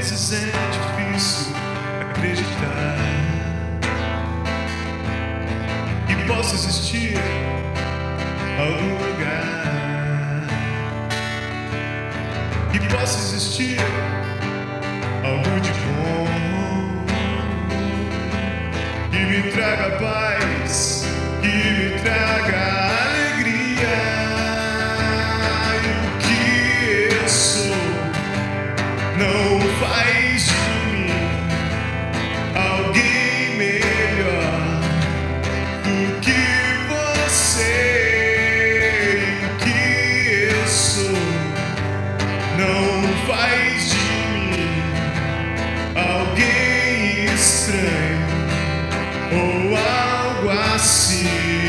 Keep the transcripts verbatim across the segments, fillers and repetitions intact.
vezes é difícil acreditar que possa existir algum lugar, que possa existir algo de bom que me traga paz, que me traga alegria. Não faz de mim alguém melhor do que você. O que eu sou não faz de mim alguém estranho ou algo assim.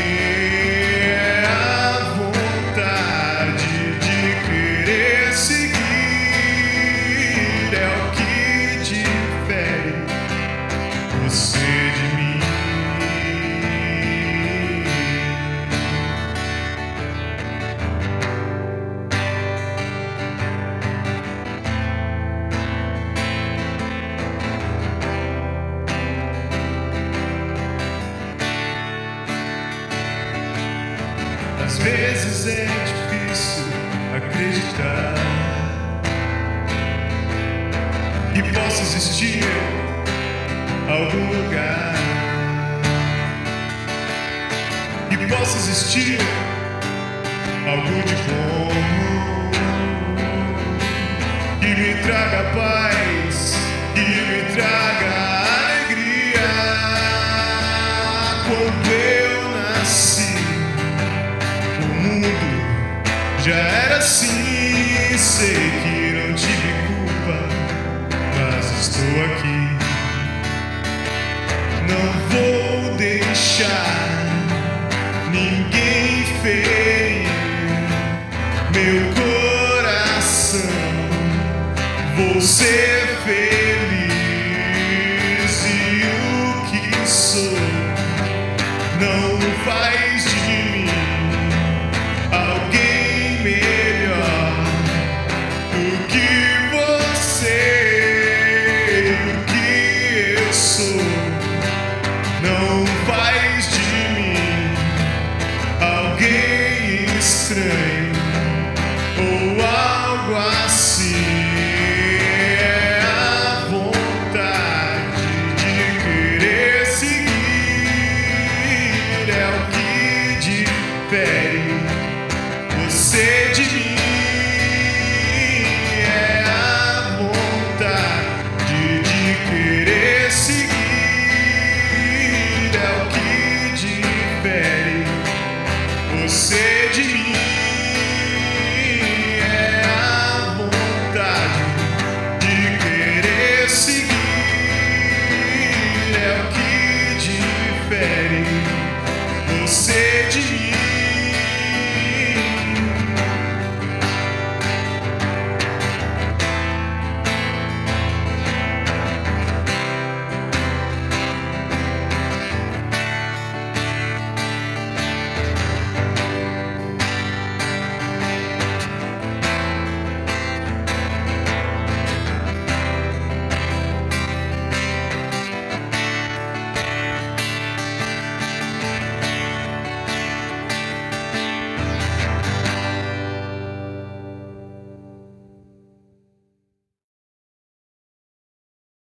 É a vontade de querer seguir. Você de mim. Às vezes é difícil acreditar que possa existir algum lugar, que possa existir algo de bom que me traga paz, que me traga alegria. Quando eu nasci, o mundo já era assim. Sei que não tive culpa, mas estou aqui